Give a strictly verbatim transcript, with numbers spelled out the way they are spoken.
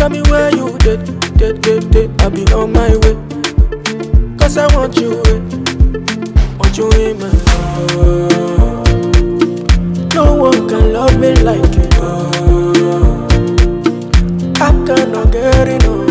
Tell me where you did, did, did, did. I'll be on my way. Cause I want you, eh. Want you in my heart. No one can love me like you. I cannot get enough.